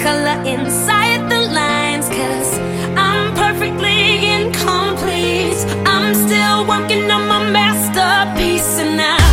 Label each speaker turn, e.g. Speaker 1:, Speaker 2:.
Speaker 1: color inside the lines, 'cause I'm perfectly incomplete. I'm still working on my masterpiece, and I